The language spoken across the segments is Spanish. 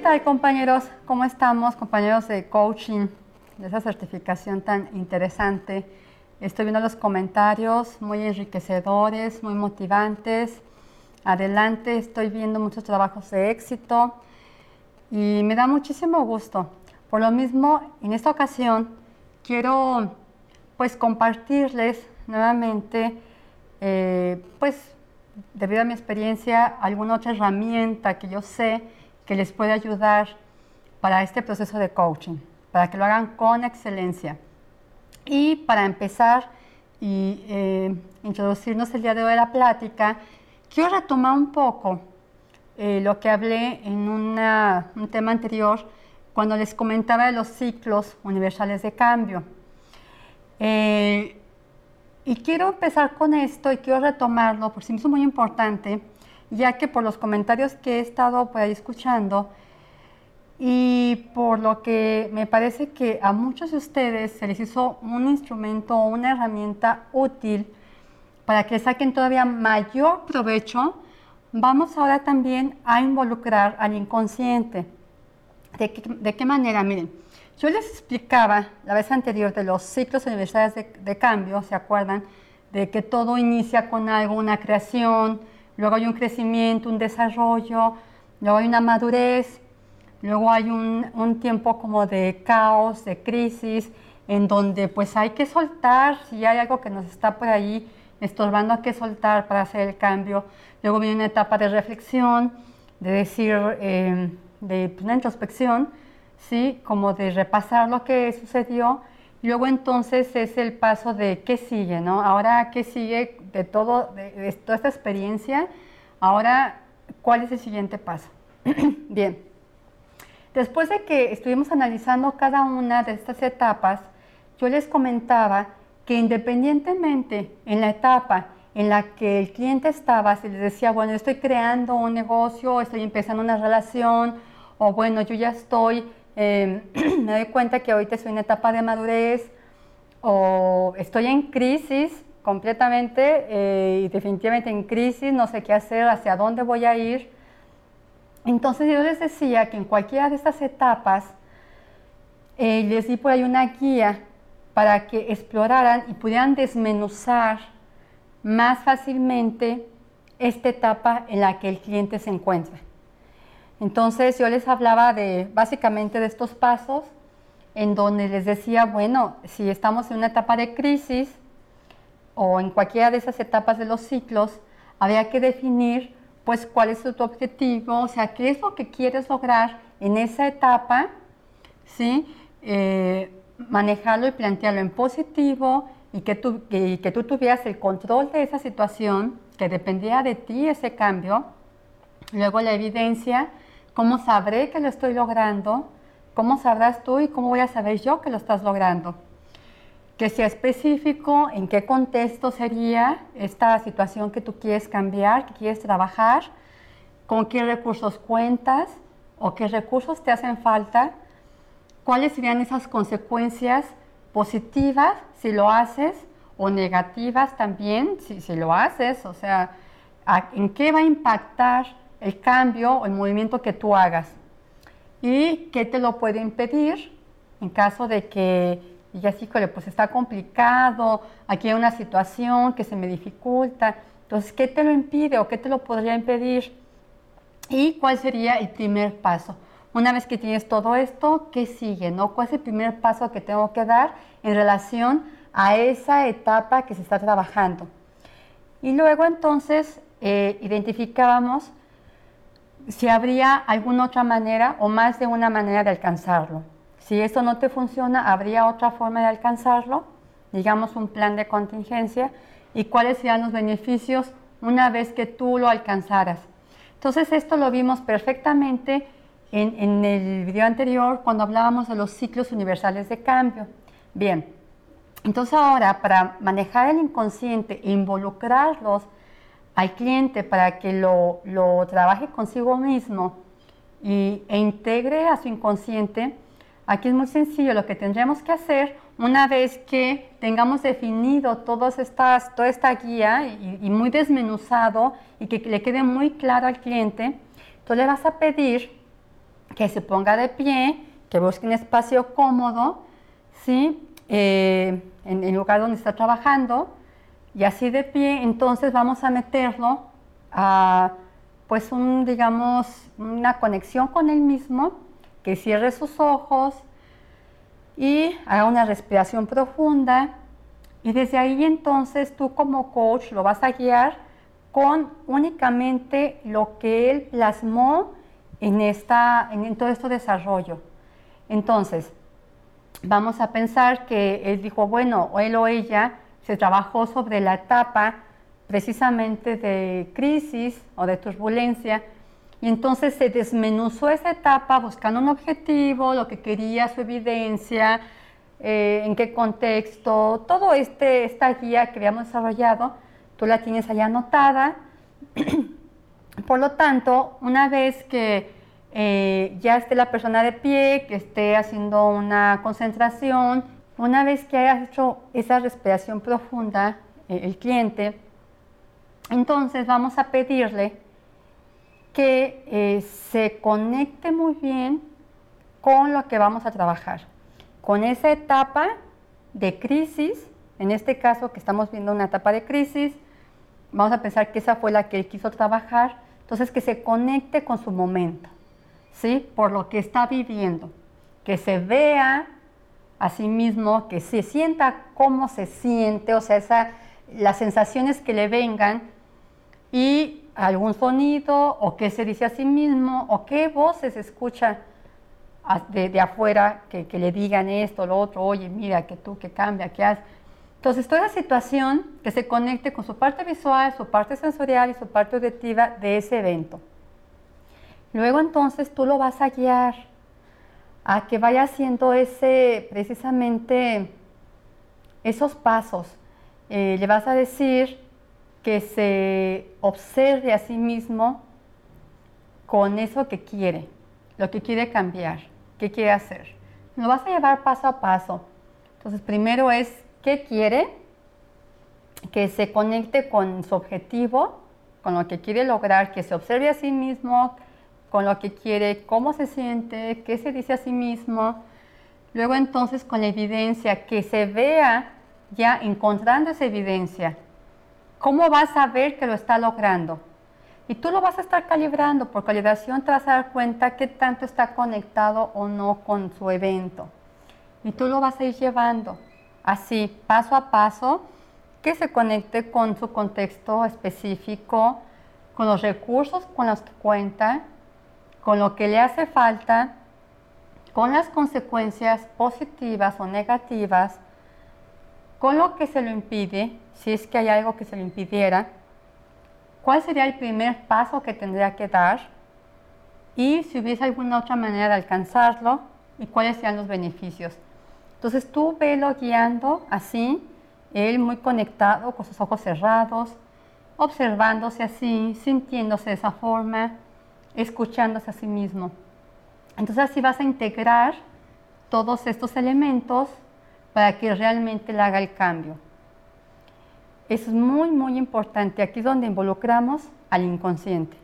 tal, compañeros? ¿Cómo estamos, compañeros de coaching, de esa certificación tan interesante? Estoy viendo los comentarios muy enriquecedores, muy motivantes. Adelante, estoy viendo muchos trabajos de éxito y me da muchísimo gusto. Por lo mismo, en esta ocasión quiero pues compartirles nuevamente, pues debido a mi experiencia, alguna otra herramienta que yo sé que les puede ayudar para este proceso de coaching, para que lo hagan con excelencia. Y para empezar y introducirnos el día de hoy a la plática, quiero retomar un poco lo que hablé en un tema anterior, cuando les comentaba de los ciclos universales de cambio. Y quiero empezar con esto y quiero retomarlo, porque sí me es muy importante, ya que por los comentarios que he estado por ahí escuchando y por lo que me parece que a muchos de ustedes se les hizo un instrumento o una herramienta útil para que saquen todavía mayor provecho, vamos ahora también a involucrar al inconsciente. ¿De qué manera? Miren, yo les explicaba la vez anterior de los ciclos universales de cambio, ¿se acuerdan? De que todo inicia con algo, una creación, luego hay un crecimiento, un desarrollo, luego hay una madurez, luego hay un tiempo como de caos, de crisis, en donde pues hay que soltar, si hay algo que nos está por ahí estorbando, hay que soltar para hacer el cambio. Luego viene una etapa de reflexión, de decir, de una introspección, ¿sí? Como de repasar lo que sucedió. Luego entonces es el paso de qué sigue, ¿no? Ahora, ¿qué sigue de toda esta experiencia? Ahora, ¿cuál es el siguiente paso? Bien, después de que estuvimos analizando cada una de estas etapas, yo les comentaba que independientemente en la etapa en la que el cliente estaba, si les decía, bueno, estoy creando un negocio, estoy empezando una relación, o bueno, yo ya estoy, me doy cuenta que ahorita estoy en etapa de madurez, o estoy en crisis completamente y definitivamente en crisis, no sé qué hacer, hacia dónde voy a ir. Entonces yo les decía que en cualquiera de estas etapas les di por ahí una guía para que exploraran y pudieran desmenuzar más fácilmente esta etapa en la que el cliente se encuentra. Entonces yo les hablaba básicamente de estos pasos en donde les decía, bueno, si estamos en una etapa de crisis o en cualquiera de esas etapas de los ciclos, habría que definir pues cuál es tu objetivo, o sea, qué es lo que quieres lograr en esa etapa, ¿sí? Manejarlo y plantearlo en positivo y que tú tuvieras el control de esa situación, que dependía de ti ese cambio. Luego la evidencia, ¿cómo sabré que lo estoy logrando? ¿Cómo sabrás tú y cómo voy a saber yo que lo estás logrando? Que sea específico, en qué contexto sería esta situación que tú quieres cambiar, que quieres trabajar, con qué recursos cuentas o qué recursos te hacen falta, cuáles serían esas consecuencias positivas si lo haces o negativas también si lo haces, o sea, en qué va a impactar el cambio o el movimiento que tú hagas y qué te lo puede impedir en caso de que digas, híjole, pues está complicado, aquí hay una situación que se me dificulta, entonces, ¿qué te lo impide o qué te lo podría impedir? ¿Y cuál sería el primer paso? Una vez que tienes todo esto, ¿qué sigue, no? ¿Cuál es el primer paso que tengo que dar en relación a esa etapa que se está trabajando? Y luego entonces identificábamos si habría alguna otra manera o más de una manera de alcanzarlo. Si esto no te funciona, ¿habría otra forma de alcanzarlo? Digamos un plan de contingencia. ¿Y cuáles serían los beneficios una vez que tú lo alcanzaras? Entonces esto lo vimos perfectamente en el video anterior cuando hablábamos de los ciclos universales de cambio. Bien, entonces ahora para manejar el inconsciente e involucrarlos al cliente para que lo trabaje consigo mismo e integre a su inconsciente, aquí es muy sencillo. Lo que tendremos que hacer una vez que tengamos definido toda esta guía y muy desmenuzado y que le quede muy claro al cliente, tú le vas a pedir que se ponga de pie, que busque un espacio cómodo, ¿sí? En el lugar donde está trabajando, y así de pie, entonces vamos a meterlo a, pues, digamos, una conexión con él mismo, que cierre sus ojos y haga una respiración profunda, y desde ahí entonces tú como coach lo vas a guiar con únicamente lo que él plasmó en todo este desarrollo. Entonces, vamos a pensar que él dijo, bueno, él o ella se trabajó sobre la etapa precisamente de crisis o de turbulencia, y entonces se desmenuzó esa etapa buscando un objetivo, lo que quería, su evidencia, en qué contexto, todo esta guía que habíamos desarrollado, tú la tienes allá anotada. Por lo tanto, una vez que ya esté la persona de pie, que esté haciendo una concentración, una vez que haya hecho esa respiración profunda, el cliente, entonces vamos a pedirle que se conecte muy bien con lo que vamos a trabajar, con esa etapa de crisis. En este caso que estamos viendo una etapa de crisis, vamos a pensar que esa fue la que él quiso trabajar, entonces que se conecte con su momento, ¿sí? Por lo que está viviendo, que se vea a sí mismo, que se sienta cómo se siente, o sea, las sensaciones que le vengan, y algún sonido, o qué se dice a sí mismo, o qué voces escucha de afuera que le digan esto, lo otro, oye, mira, que tú, que cambia, que haces. Entonces, toda situación que se conecte con su parte visual, su parte sensorial y su parte auditiva de ese evento. Luego, entonces, tú lo vas a guiar a que vaya haciendo precisamente esos pasos. Le vas a decir que se observe a sí mismo con eso que quiere, lo que quiere cambiar, qué quiere hacer. Lo vas a llevar paso a paso. Entonces, primero es qué quiere, que se conecte con su objetivo, con lo que quiere lograr, que se observe a sí mismo, con lo que quiere, cómo se siente, qué se dice a sí mismo. Luego entonces con la evidencia, que se vea ya encontrando esa evidencia. ¿Cómo vas a ver que lo está logrando? Y tú lo vas a estar calibrando. Por calibración te vas a dar cuenta qué tanto está conectado o no con su evento. Y tú lo vas a ir llevando así, paso a paso, que se conecte con su contexto específico, con los recursos con los que cuenta, con lo que le hace falta, con las consecuencias positivas o negativas, con lo que se lo impide, si es que hay algo que se lo impidiera, cuál sería el primer paso que tendría que dar, y si hubiese alguna otra manera de alcanzarlo, y cuáles serían los beneficios. Entonces tú velo guiando así, él muy conectado, con sus ojos cerrados, observándose así, sintiéndose de esa forma, escuchándose a sí mismo. Entonces así vas a integrar todos estos elementos para que realmente le haga el cambio. Es muy, muy importante. Aquí es donde involucramos al inconsciente.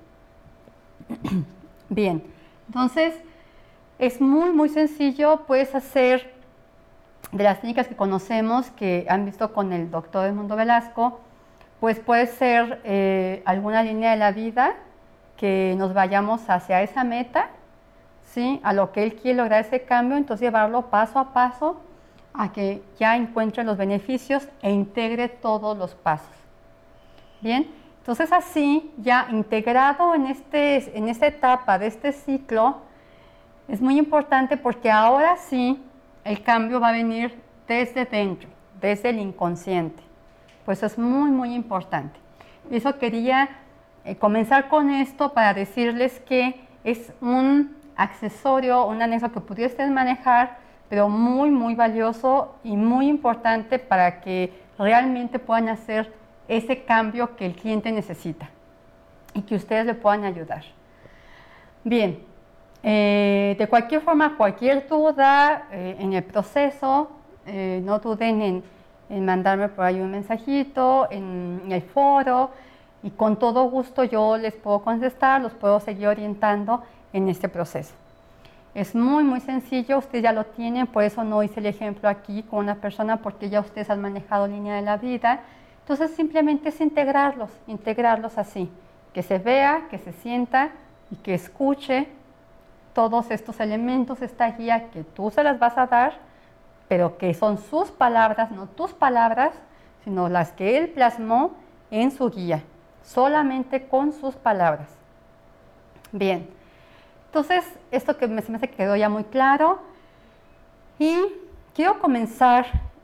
Bien, entonces es muy, muy sencillo. Puedes hacer de las técnicas que conocemos, que han visto con el doctor Edmundo Velasco, pues puede ser alguna línea de la vida, que nos vayamos hacia esa meta, ¿sí? A lo que él quiere lograr ese cambio, entonces llevarlo paso a paso a que ya encuentre los beneficios e integre todos los pasos. Bien, entonces así, ya integrado en esta etapa de este ciclo, es muy importante porque ahora sí el cambio va a venir desde dentro, desde el inconsciente. Pues es muy, muy importante. Y eso quería comenzar con esto para decirles que es un accesorio, un anexo que pudieran manejar, pero muy, muy valioso y muy importante para que realmente puedan hacer ese cambio que el cliente necesita y que ustedes le puedan ayudar. Bien, de cualquier forma, cualquier duda en el proceso, no duden en mandarme por ahí un mensajito en el foro, y con todo gusto yo les puedo contestar, los puedo seguir orientando en este proceso. Es muy, muy sencillo, ustedes ya lo tienen, por eso no hice el ejemplo aquí con una persona, porque ya ustedes han manejado línea de la vida. Entonces simplemente es integrarlos así, que se vea, que se sienta y que escuche todos estos elementos, esta guía que tú se las vas a dar, pero que son sus palabras, no tus palabras, sino las que él plasmó en su guía, solamente con sus palabras. Bien, entonces esto que se me hace que quedó ya muy claro, y quiero comenzar,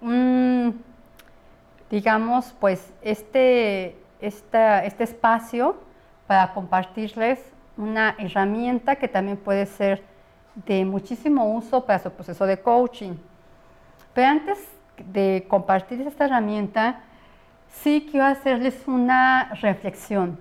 digamos, pues este espacio para compartirles una herramienta que también puede ser de muchísimo uso para su proceso de coaching. Pero antes de compartir esta herramienta, sí quiero hacerles una reflexión.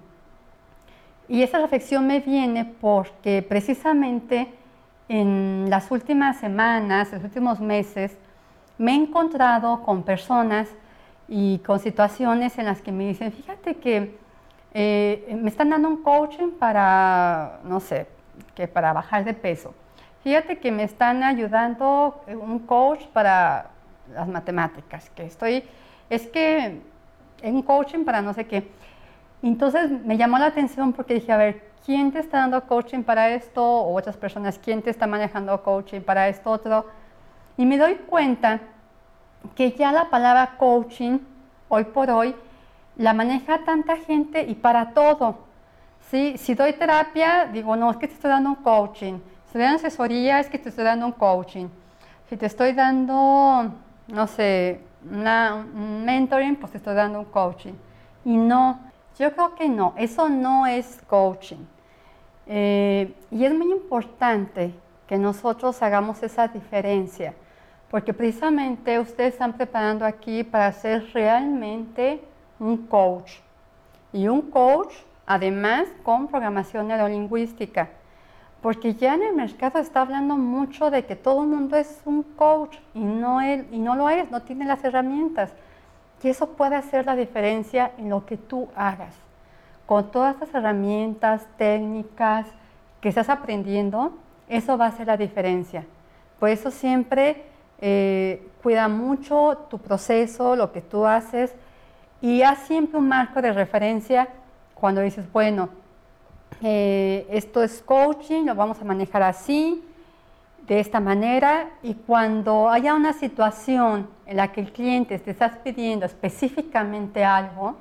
Y esa reflexión me viene porque precisamente en las últimas semanas, en los últimos meses, me he encontrado con personas y con situaciones en las que me dicen, fíjate que me están dando un coaching para, no sé, que para bajar de peso. Fíjate que me están ayudando un coach para las matemáticas, es que un coaching para no sé qué. Entonces me llamó la atención porque dije, a ver, ¿quién te está dando coaching para esto? O otras personas, ¿quién te está manejando coaching para esto otro? Y me doy cuenta que ya la palabra coaching, hoy por hoy, la maneja tanta gente y para todo. ¿Sí? Si doy terapia, digo, no, es que te estoy dando un coaching. Si doy asesoría, es que te estoy dando un coaching. Si te estoy dando, no sé, un mentoring, pues te estoy dando un coaching. Y no, yo creo que no, eso no es coaching. Y es muy importante que nosotros hagamos esa diferencia, porque precisamente ustedes están preparando aquí para ser realmente un coach. Y un coach, además, con programación neurolingüística. Porque ya en el mercado está hablando mucho de que todo el mundo es un coach y no lo es, no tiene las herramientas. Y eso puede hacer la diferencia en lo que tú hagas. Con todas estas herramientas, técnicas que estás aprendiendo, eso va a hacer la diferencia. Por eso siempre cuida mucho tu proceso, lo que tú haces, y haz siempre un marco de referencia cuando dices, bueno, esto es coaching, lo vamos a manejar así, de esta manera, y cuando haya una situación en la que el cliente te está pidiendo específicamente algo,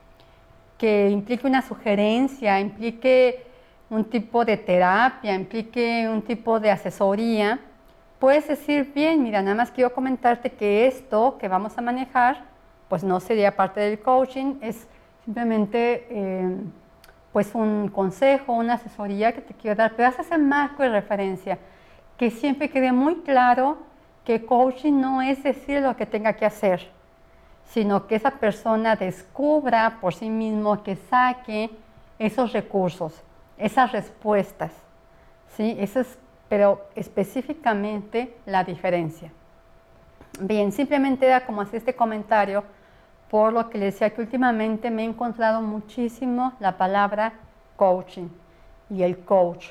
que implique una sugerencia, implique un tipo de terapia, implique un tipo de asesoría, puedes decir, bien, mira, nada más quiero comentarte que esto que vamos a manejar, pues no sería parte del coaching, es simplemente pues un consejo, una asesoría que te quiero dar, pero haz ese marco de referencia, que siempre quede muy claro que coaching no es decir lo que tenga que hacer, sino que esa persona descubra por sí mismo, que saque esos recursos, esas respuestas, ¿sí? Esa es, pero específicamente la diferencia. Bien, simplemente era como hacer este comentario, por lo que les decía que últimamente me he encontrado muchísimo la palabra coaching y el coach.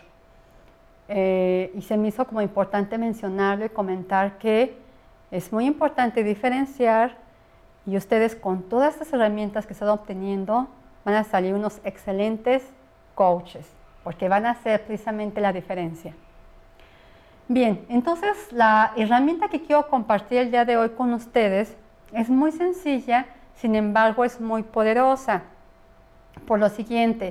Y se me hizo como importante mencionarlo y comentar que es muy importante diferenciar, y ustedes con todas estas herramientas que están obteniendo van a salir unos excelentes coaches, porque van a hacer precisamente la diferencia. Bien, entonces la herramienta que quiero compartir el día de hoy con ustedes es muy sencilla, sin embargo es muy poderosa. Por lo siguiente,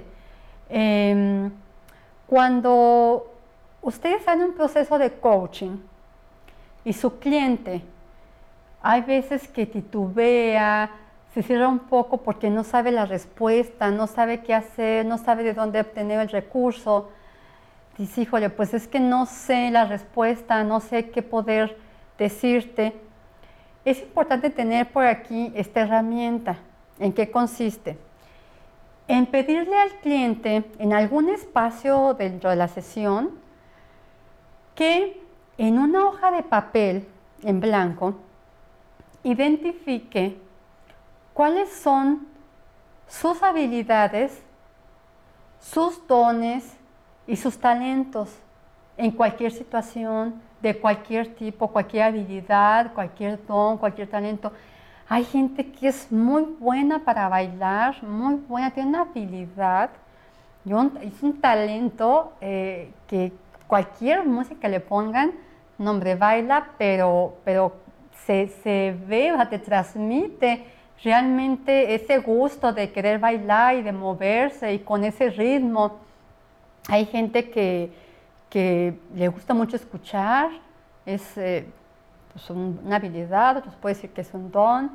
cuando ustedes están en un proceso de coaching y su cliente hay veces que titubea, se cierra un poco porque no sabe la respuesta, no sabe qué hacer, no sabe de dónde obtener el recurso, dice, híjole, pues es que no sé la respuesta, no sé qué poder decirte. Es importante tener por aquí esta herramienta. ¿En qué consiste? En pedirle al cliente en algún espacio dentro de la sesión que en una hoja de papel en blanco identifique cuáles son sus habilidades, sus dones y sus talentos. en cualquier situación, de cualquier tipo, cualquier habilidad, cualquier don, cualquier talento. Hay gente que es muy buena para bailar, muy buena, tiene una habilidad, es un talento que cualquier música le pongan, no hombre, baila, pero se ve, o sea, te transmite realmente ese gusto de querer bailar y de moverse y con ese ritmo. Hay gente que le gusta mucho escuchar, es pues una habilidad, otros puede decir que es un don.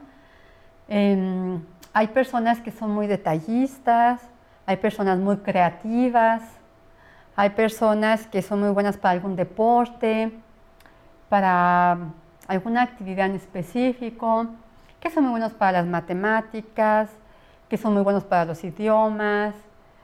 Hay personas que son muy detallistas, hay personas muy creativas, hay personas que son muy buenas para algún deporte, para alguna actividad en específico, que son muy buenos para las matemáticas, que son muy buenos para los idiomas,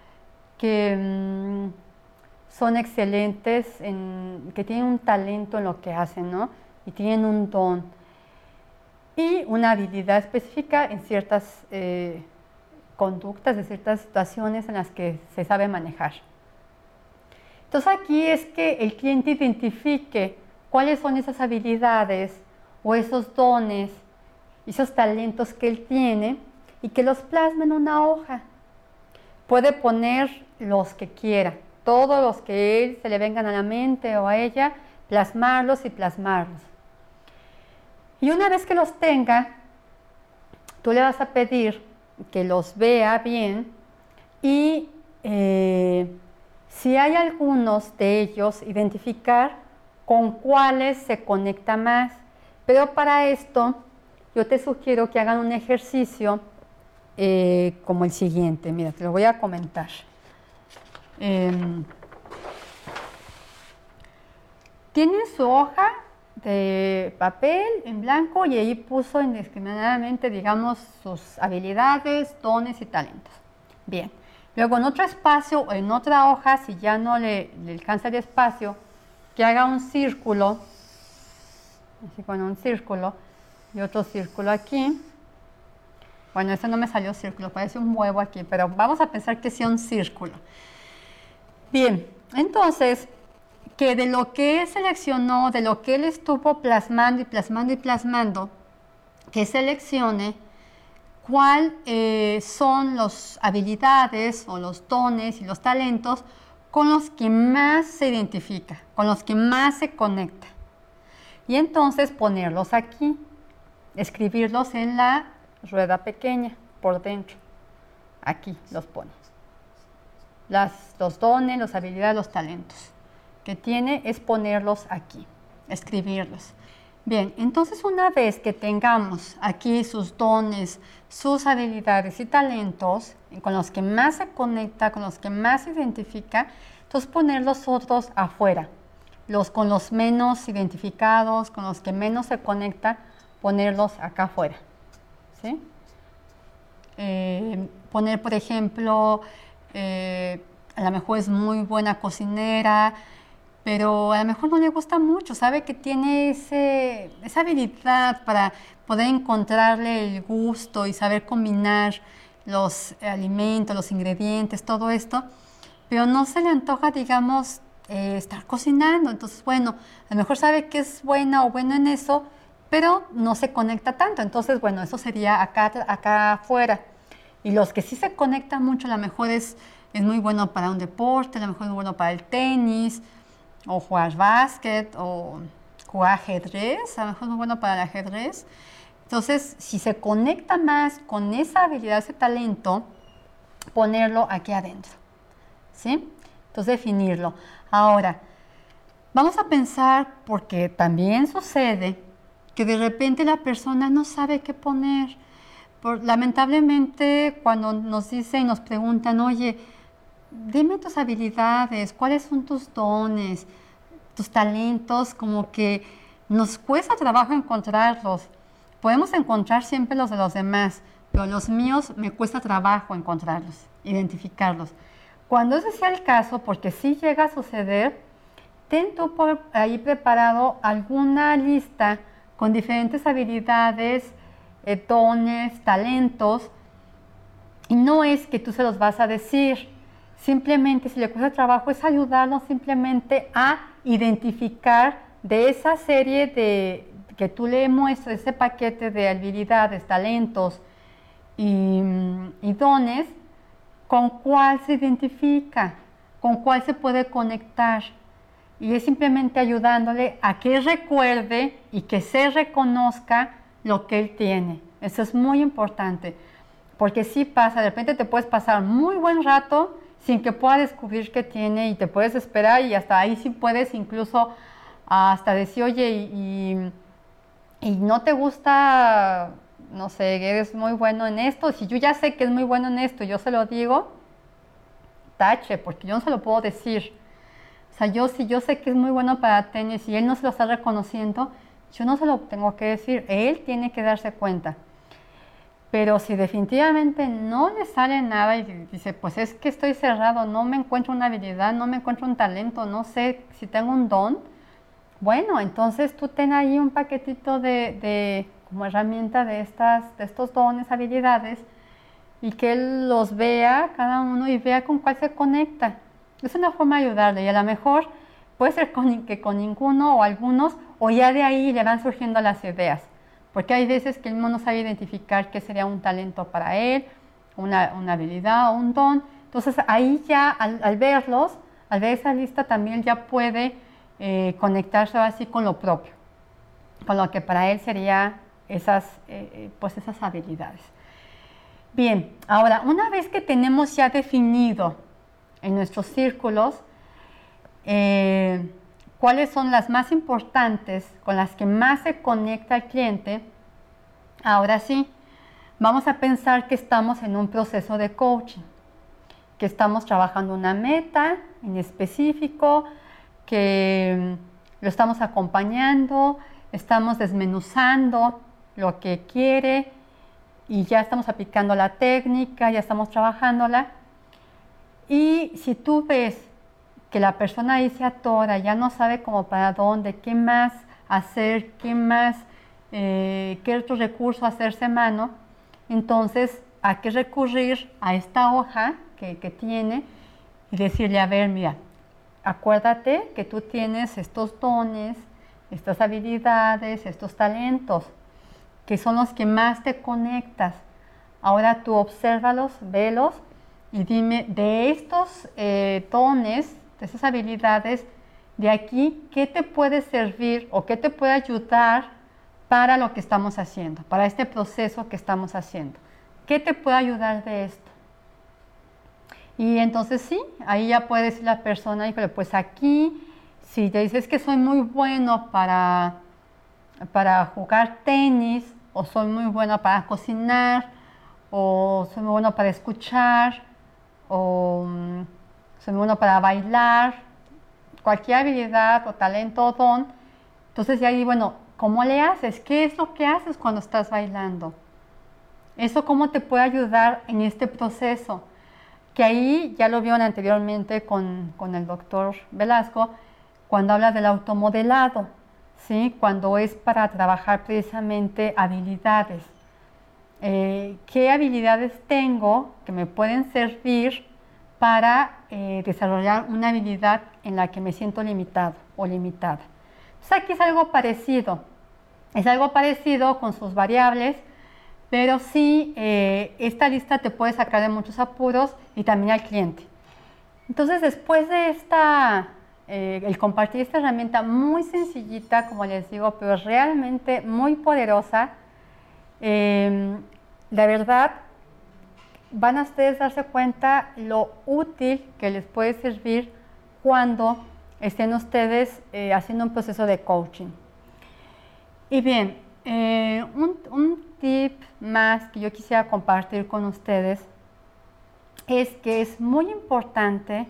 que son excelentes, que tienen un talento en lo que hacen, ¿no? Y tienen un don y una habilidad específica en ciertas conductas, de ciertas situaciones en las que se sabe manejar. Entonces aquí es que el cliente identifique cuáles son esas habilidades o esos dones, esos talentos que él tiene y que los plasme en una hoja. Puede poner los que quiera, todos los que él se le vengan a la mente o a ella, plasmarlos y plasmarlos. Y una vez que los tenga, tú le vas a pedir que los vea bien y si hay algunos de ellos, identificar con cuáles se conecta más. Pero para esto, yo te sugiero que hagan un ejercicio como el siguiente. Mira, te lo voy a comentar. Tienen su hoja de papel en blanco y ahí puso indiscriminadamente, digamos, sus habilidades, dones y talentos. Bien. Luego en otro espacio o en otra hoja, si ya no le alcanza el espacio, que haga un círculo, así con un círculo y otro círculo aquí. Bueno, este no me salió círculo, parece un huevo aquí, pero vamos a pensar que sea un círculo. Bien, entonces, que de lo que él seleccionó, de lo que él estuvo plasmando y plasmando y plasmando, que seleccione cuáles son las habilidades o los dones y los talentos con los que más se identifica, con los que más se conecta. Y entonces ponerlos aquí, escribirlos en la rueda pequeña, por dentro. Aquí los pones. Los dones, las habilidades, los talentos que tiene es ponerlos aquí, escribirlos. Bien, entonces una vez que tengamos aquí sus dones, sus habilidades y talentos, con los que más se conecta, con los que más se identifica, entonces poner los otros afuera. Con los menos identificados, con los que menos se conecta, ponerlos acá afuera. ¿Sí? Poner, por ejemplo, a lo mejor es muy buena cocinera, pero a lo mejor no le gusta mucho, sabe que tiene esa habilidad para poder encontrarle el gusto y saber combinar los alimentos, los ingredientes, todo esto, pero no se le antoja, digamos, estar cocinando. Entonces, bueno, a lo mejor sabe que es buena o bueno en eso, pero no se conecta tanto. Entonces, bueno, eso sería acá afuera. Y los que sí se conectan mucho, a lo mejor es muy bueno para un deporte, a lo mejor es muy bueno para el tenis, o jugar básquet, o jugar ajedrez, a lo mejor es muy bueno para el ajedrez. Entonces, si se conecta más con esa habilidad, ese talento, ponerlo aquí adentro, ¿sí? Entonces, definirlo. Ahora, vamos a pensar, porque también sucede que de repente la persona no sabe qué poner. Lamentablemente, cuando nos dicen y nos preguntan, oye, dime tus habilidades, cuáles son tus dones, tus talentos, como que nos cuesta trabajo encontrarlos. Podemos encontrar siempre los de los demás, pero los míos me cuesta trabajo encontrarlos, identificarlos. Cuando ese sea el caso, porque sí llega a suceder, ten tú por ahí preparado alguna lista con diferentes habilidades, dones, talentos, y no es que tú se los vas a decir. Simplemente, si le cuesta trabajo, es ayudarnos simplemente a identificar de esa serie de que tú le muestras, ese paquete de habilidades, talentos y dones, con cuál se identifica, con cuál se puede conectar. Y es simplemente ayudándole a que recuerde y que se reconozca lo que él tiene. Eso es muy importante, porque sí pasa, de repente te puedes pasar muy buen rato sin que pueda descubrir qué tiene y te puedes esperar y hasta ahí sí puedes incluso hasta decir, oye, y no te gusta, no sé, eres muy bueno en esto. Si yo ya sé que es muy bueno en esto, yo se lo digo, tache, porque yo no se lo puedo decir. O sea, si yo sé que es muy bueno para tenis y él no se lo está reconociendo, yo no se lo tengo que decir, él tiene que darse cuenta. Pero si definitivamente no le sale nada y dice, pues es que estoy cerrado, no me encuentro una habilidad, no me encuentro un talento, no sé si tengo un don, bueno, entonces tú ten ahí un paquetito como herramienta de estos dones, habilidades, y que él los vea cada uno y vea con cuál se conecta. Es una forma de ayudarle y a lo mejor puede ser que con ninguno o algunos, o ya de ahí le van surgiendo las ideas. Porque hay veces que él no sabe identificar qué sería un talento para él, una habilidad o un don. Entonces ahí ya al verlos, al ver esa lista también ya puede conectarse así con lo propio, con lo que para él sería esas habilidades. Bien, ahora una vez que tenemos ya definido en nuestros círculos cuáles son las más importantes, con las que más se conecta el cliente, ahora sí, vamos a pensar que estamos en un proceso de coaching, que estamos trabajando una meta en específico, que lo estamos acompañando, estamos desmenuzando lo que quiere y ya estamos aplicando la técnica, ya estamos trabajándola. Y si tú ves que la persona ahí se atora, ya no sabe cómo para dónde, qué más hacer, qué otro recurso hacerse mano, entonces hay que recurrir a esta hoja que tiene y decirle, a ver, mira, acuérdate que tú tienes estos dones, estas habilidades, estos talentos, que son los que más te conectas. Ahora tú obsérvalos, velos y dime de estos dones, de esas habilidades, de aquí, ¿qué te puede servir o qué te puede ayudar para lo que estamos haciendo, para este proceso que estamos haciendo? ¿Qué te puede ayudar de esto? Y entonces sí, ahí ya puede decir la persona, híjole, pues aquí, si te dices que soy muy bueno para jugar tenis, o soy muy buena para cocinar, o soy muy bueno para escuchar, o soy muy bueno para bailar, cualquier habilidad o talento o don, entonces ya ahí, bueno, ¿cómo le haces? ¿Qué es lo que haces cuando estás bailando? ¿Eso cómo te puede ayudar en este proceso? Que ahí ya lo vieron anteriormente con el doctor Velasco, cuando habla del automodelado, ¿sí? Cuando es para trabajar precisamente habilidades. ¿Qué habilidades tengo que me pueden servir para desarrollar una habilidad en la que me siento limitado o limitada? Entonces aquí es algo parecido con sus variables, pero sí, esta lista te puede sacar de muchos apuros y también al cliente. Entonces, después de el compartir esta herramienta muy sencillita, como les digo, pero realmente muy poderosa, la verdad, van a ustedes darse cuenta lo útil que les puede servir cuando estén ustedes haciendo un proceso de coaching. Y bien, un tip más que yo quisiera compartir con ustedes es que es muy importante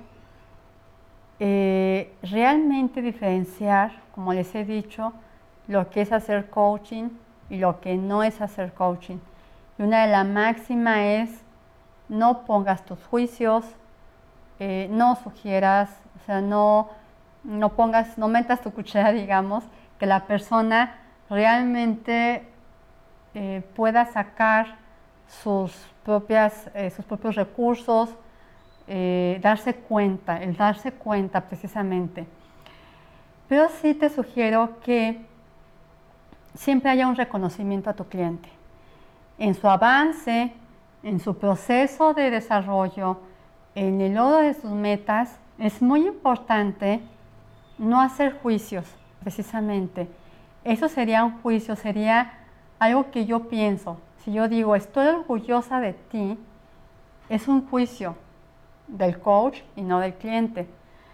realmente diferenciar, como les he dicho, lo que es hacer coaching y lo que no es hacer coaching. Y una de las máximas es: no pongas tus juicios, no sugieras, o sea, no metas tu cuchara, digamos, que la persona realmente pueda sacar sus propios recursos, darse cuenta precisamente. Pero sí te sugiero que siempre haya un reconocimiento a tu cliente en su avance, en su proceso de desarrollo, en el logro de sus metas. Es muy importante no hacer juicios, precisamente. Eso sería un juicio, sería algo que yo pienso. Si yo digo, estoy orgullosa de ti, es un juicio del coach y no del cliente.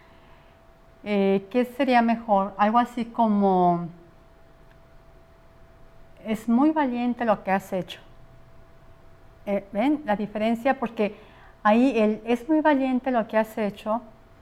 ¿Qué sería mejor? Algo así como, es muy valiente lo que has hecho. ¿Ven la diferencia? Porque ahí es muy valiente lo que has hecho,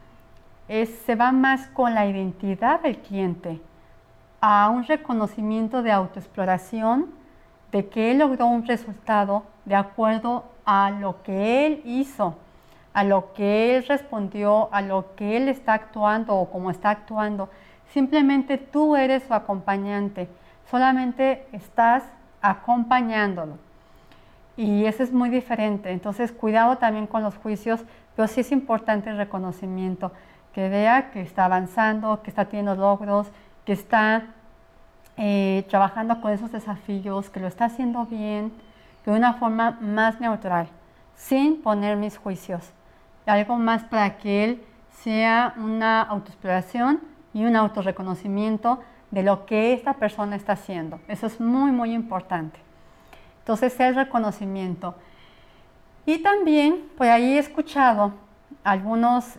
se va más con la identidad del cliente, a un reconocimiento de autoexploración, de que él logró un resultado de acuerdo a lo que él hizo, a lo que él respondió, a lo que él está actuando o cómo está actuando. Simplemente tú eres su acompañante, solamente estás acompañándolo. Y eso es muy diferente. Entonces, cuidado también con los juicios, pero sí es importante el reconocimiento, que vea que está avanzando, que está teniendo logros, que está trabajando con esos desafíos, que lo está haciendo bien, de una forma más neutral, sin poner mis juicios. Algo más para que él sea una autoexploración y un autorreconocimiento de lo que esta persona está haciendo. Eso es muy, muy importante. Entonces, el reconocimiento. Y también, por ahí he escuchado algunos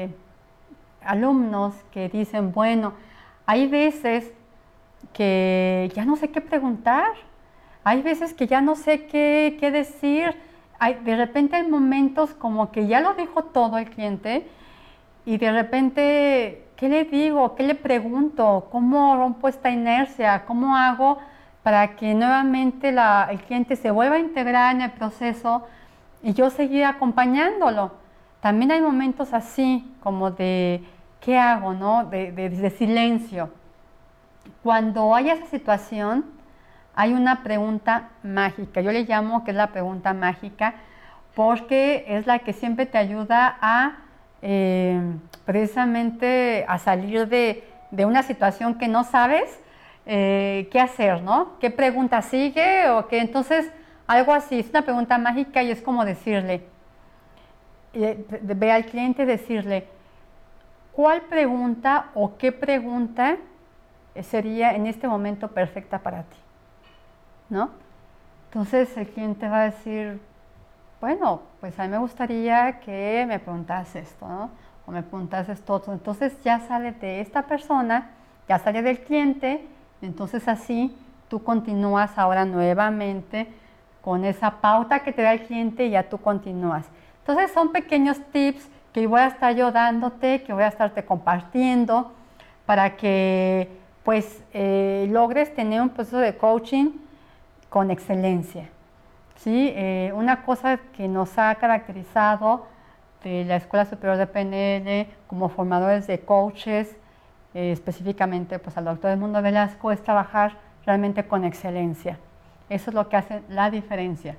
alumnos que dicen, bueno, hay veces que ya no sé qué preguntar, hay veces que ya no sé qué decir, de repente hay momentos como que ya lo dijo todo el cliente y de repente, ¿qué le digo? ¿Qué le pregunto? ¿Cómo rompo esta inercia? ¿Cómo hago para que nuevamente el cliente se vuelva a integrar en el proceso y yo seguir acompañándolo? También hay momentos así, como de, ¿qué hago? ¿No? De silencio. Cuando hay esa situación, hay una pregunta mágica. Yo le llamo que es la pregunta mágica, porque es la que siempre te ayuda a precisamente a salir de una situación que no sabes qué hacer, ¿no? ¿Qué pregunta sigue? O que entonces algo así, es una pregunta mágica y es como decirle, ve al cliente y decirle, ¿cuál pregunta o qué pregunta sería en este momento perfecta para ti? ¿No? Entonces el cliente va a decir, bueno, pues a mí me gustaría que me preguntas esto, ¿no? O me preguntas esto otro. Entonces ya sale de esta persona, ya sale del cliente, entonces así tú continúas ahora nuevamente con esa pauta que te da el cliente y ya tú continúas. Entonces son pequeños tips que voy a estar yo dándote, que voy a estarte compartiendo para que pues logres tener un proceso de coaching con excelencia. ¿Sí? Una cosa que nos ha caracterizado de la Escuela Superior de PNL como formadores de coaches, específicamente pues al doctor Edmundo Velasco, es trabajar realmente con excelencia. Eso es lo que hace la diferencia.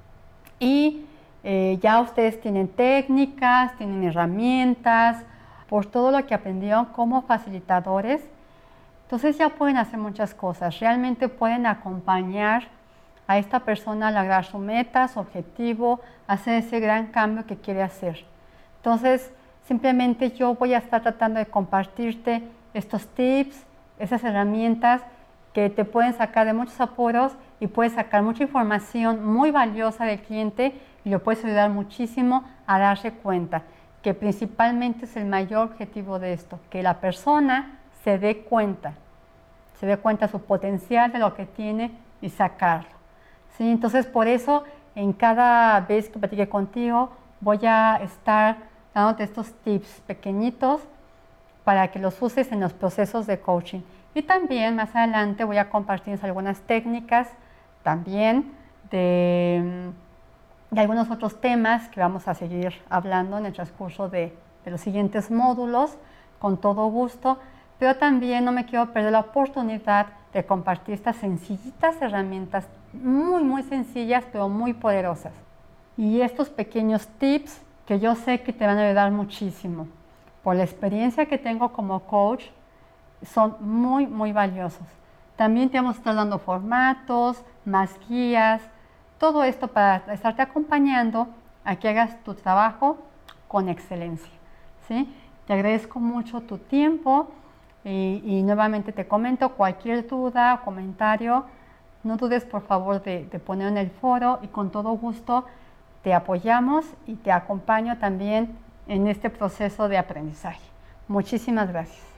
Y ya ustedes tienen técnicas, tienen herramientas, por todo lo que aprendieron como facilitadores, entonces ya pueden hacer muchas cosas. Realmente pueden acompañar a esta persona a lograr su meta, su objetivo, hacer ese gran cambio que quiere hacer. Entonces, simplemente yo voy a estar tratando de compartirte estos tips, esas herramientas que te pueden sacar de muchos apuros y puedes sacar mucha información muy valiosa del cliente y lo puedes ayudar muchísimo a darse cuenta, que principalmente es el mayor objetivo de esto, que la persona se dé cuenta de su potencial, de lo que tiene y sacarlo. ¿Sí? Entonces, por eso, en cada vez que platique contigo, voy a estar dándote estos tips pequeñitos para que los uses en los procesos de coaching. Y también, más adelante, voy a compartirles algunas técnicas también de algunos otros temas que vamos a seguir hablando en el transcurso de los siguientes módulos, con todo gusto. Pero también no me quiero perder la oportunidad de compartir estas sencillitas herramientas, muy, muy sencillas, pero muy poderosas. Y estos pequeños tips que yo sé que te van a ayudar muchísimo. Por la experiencia que tengo como coach, son muy, muy valiosos. También te vamos a estar dando formatos, más guías, todo esto para estarte acompañando a que hagas tu trabajo con excelencia, ¿sí? Te agradezco mucho tu tiempo y nuevamente te comento cualquier duda o comentario, no dudes por favor de poner en el foro y con todo gusto te apoyamos y te acompaño también en este proceso de aprendizaje. Muchísimas gracias.